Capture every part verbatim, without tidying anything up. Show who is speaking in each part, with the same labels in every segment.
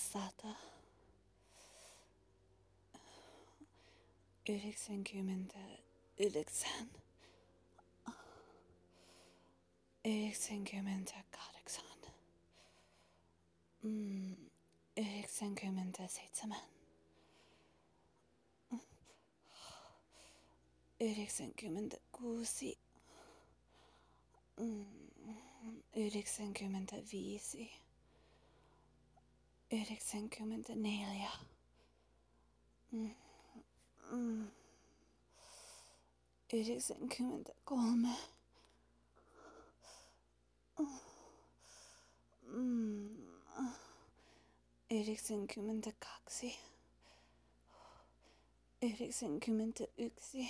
Speaker 1: sata, yhdeksänkymmentäyhdeksän, yhdeksänkymmentäkahdeksan, mm, yhdeksänkymmentäseitsemän, yhdeksänkymmentäkuusi, mm, yhdeksänkymmentäviisi, yhdeksänkymmentäneljä, mm, mm, yhdeksänkymmentäkolme, mm, yhdeksänkymmentäkaksi, yhdeksänkymmentäyksi,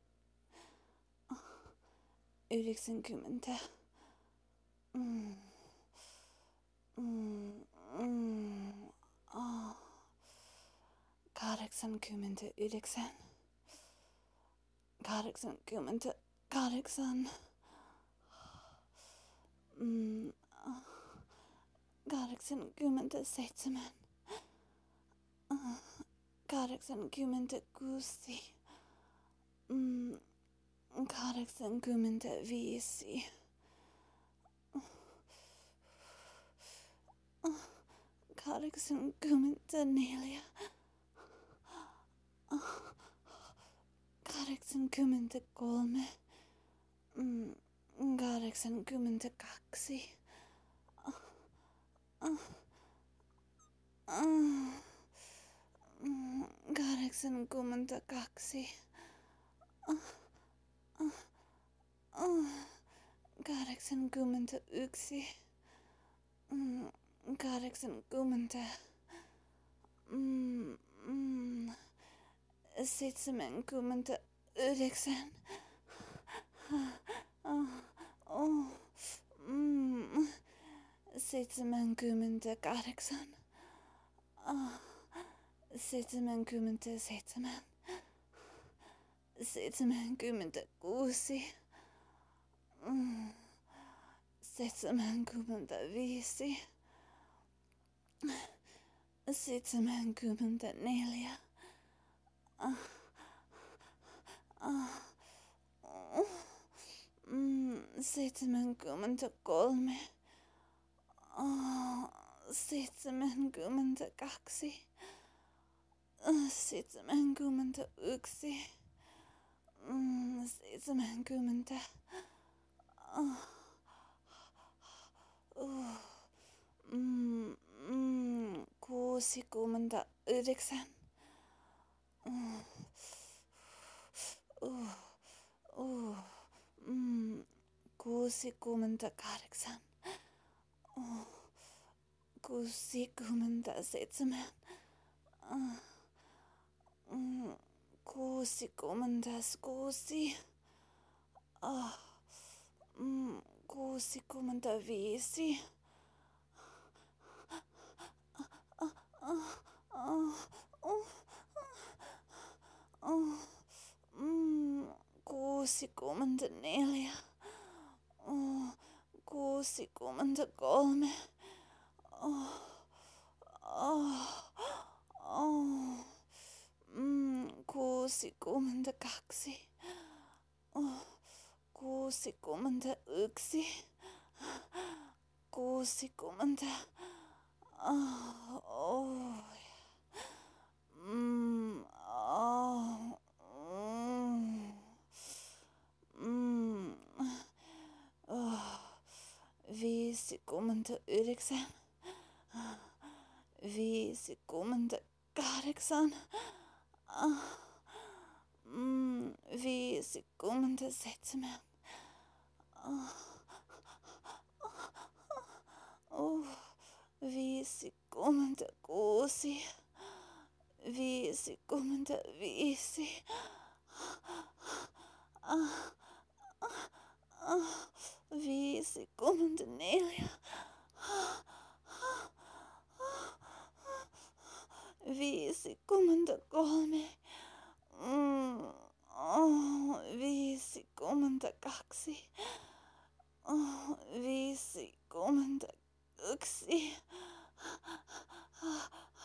Speaker 1: yhdeksänkymmentä, mm, mm, mm, oh, kahdeksankymmentäyhdeksän, kahdeksankymmentäkahdeksan, mm, kahdeksankymmentäseitsemän, kahdeksankymmentäkuusi, mm, kahdeksankymmentäviisi, kahdeksankymmentäneljä, kahdeksankymmentäkolme, mm, kahdeksankymmentäkaksi, kahdeksankymmentäkaksi, kahdeksankymmentäyksi, kahdeksankymmentä, mm, mm, seitsemänkymmentäyhdeksän, oh, mm, seitsemänkymmentäkahdeksan, seitsemänkymmentäseitsemän, seitsemänkymmentäkuusi, mm, seitsemänkymmentäviisi, seitsemänkymmentäneljä, ah, ah, oh, mm, seitsemänkymmentäkolme, oh, seitsemänkymmentäkaksi, seitsemänkymmentäyksi, mm, seitsemänkymmentä, oh, uh, mm, mm, kuusikymmentäyhdeksän, uh, uh, uh, mm, kuusikymmentäkahdeksan, uh, kuusikymmentäseitsemän, uh, mm, kuusikymmentäkuusi, uh, mm, kuusikymmentäviisi, uh, uh, uh, uh, uh, mm, kuusikymmentäneljä, uh, kuusikymmentäkolme, oh, oh, oh, mm, kuusikymmentäkaksi, oh, kuusikymmentäyksi, kuusikymmentä, oh, oh, mm, oh, mm, oh, viisikymmentäyhdeksän, viisikymmentäkahdeksan, mm, viisikymmentäseitsemän, oh, viisikymmentäkuusi, viisikymmentäviisi, viisikymmentäneljä, viisikymmentäkolme, mm, oh, viisikymmentäkaksi, oh, viisikymmentäyksi,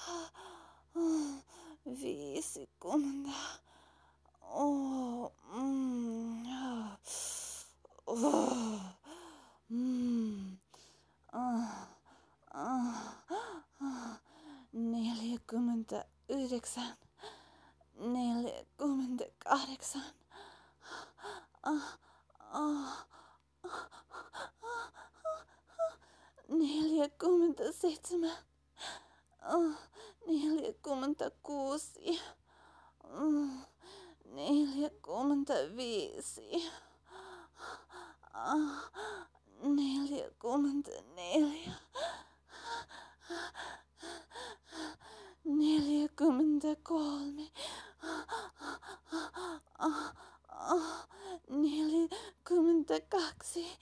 Speaker 1: Mm. Ah, ah, ah. Neljäkymmentäyhdeksän, neljäkymmentäkahdeksan, ah, ah, neljäkymmentäseitsemän, ah, neljäkymmentäkuusi, mm, neljäkymmentäviisi, ah, neljäkymmentäneljä, neljäkymmentäkolme, ah, ah, neljäkymmentäkaksi,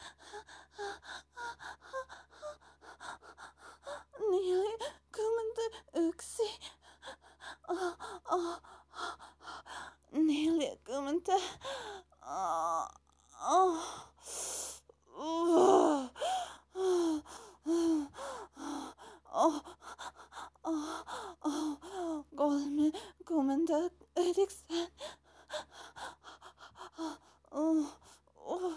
Speaker 1: neljäkymmentäyksi, ah, ah, neljäkymmentä, ah, ah, uh, uh, oh, oh, oh, kolmekymmentäyhdeksän, oh, oh,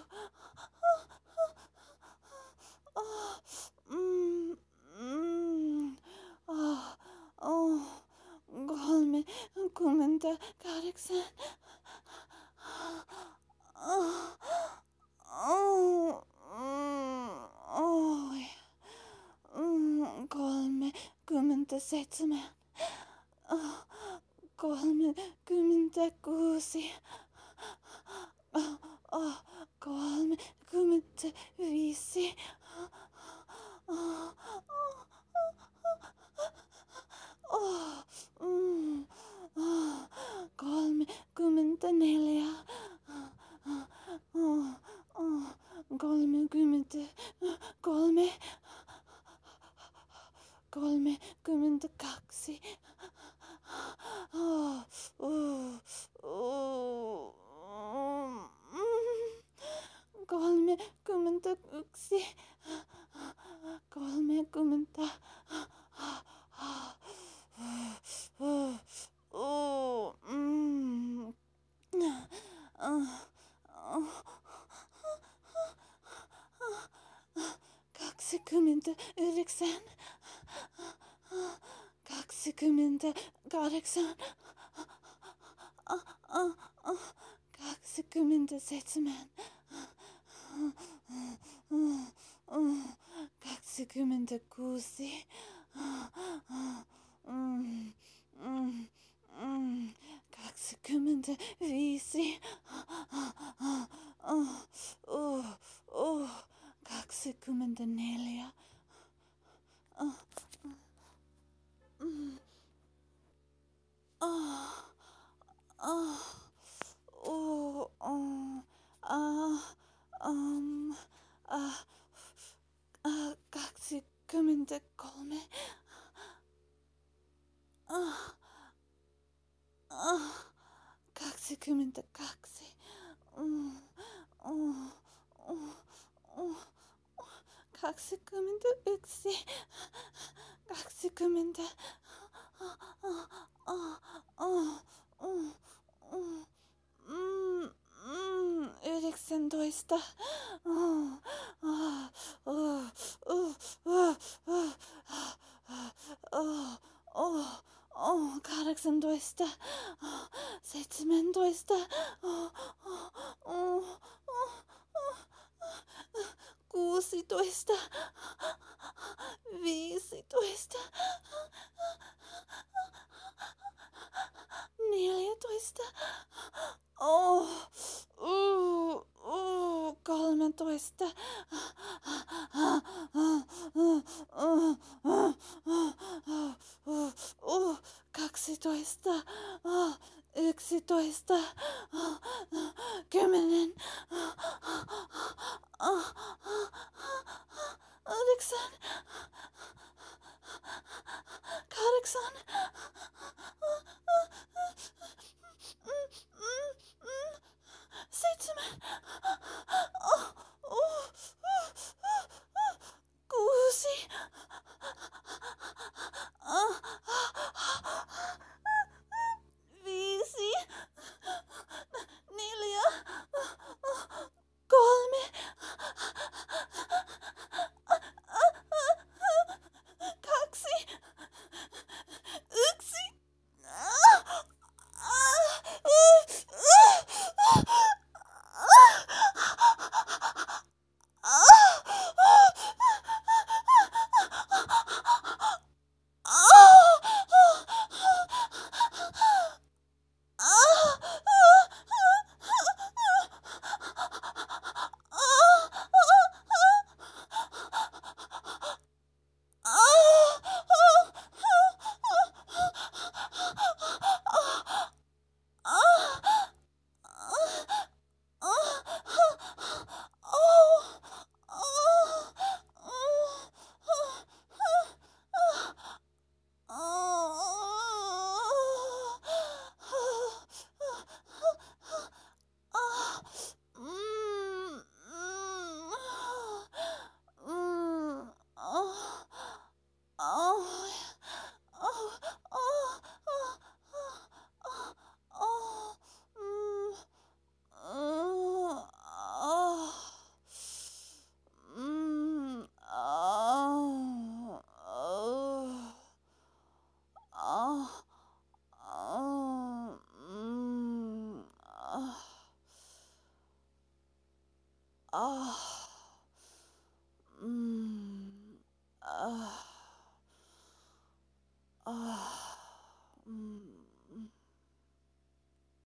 Speaker 1: oh, mm, mm, oh, oh, kolmekymmentäkahdeksan, oh, oh, mm, oi, mm, kolmekymmentäseitsemän, oh, kolmekymmentäkuusi, oh, oh, kolmekymmentäviisi, oh, oh, oh, mm, oh, kolmekymmentäneljä, oh, oh, kolmekymmentäkolme, kolmekymmentäkaksi, oh, uh, uh, mm, kolmekymmentäyksi, kolmekymmentä, uh, uh, mm, uh, uh, kaksikymmentäyhdeksän, kaksikymmentäkahdeksan, kaksikymmentäseitsemän, kaksikymmentäkuusi, kaksikymmentäviisi, kaksikymmentäneljä, ah, ah, oh, oh, ah, um, ah, ah, kaksikymmentäkolme, ah, ah, kaksikymmentäkaksi, mm, oh, oh, oh, kaksikymmentäyksi, kaksikymmentä, ah, ah, ah, ah, mm, mm, mm, mm, yhdeksäntoista, oh, ah, oh, oh, oh, oh, oh, oh, oh, kahdeksantoista, oh, seitsemäntoista, oh, oh, oh, oh, oh, kuusitoista, viisitoista, neljätoista, oh, uh, uh, kolmetoista, kaksitoista, yksitoista, kymmenen, yhdeksän, kahdeksan, seitsemän, oh, oh, oh, Ah,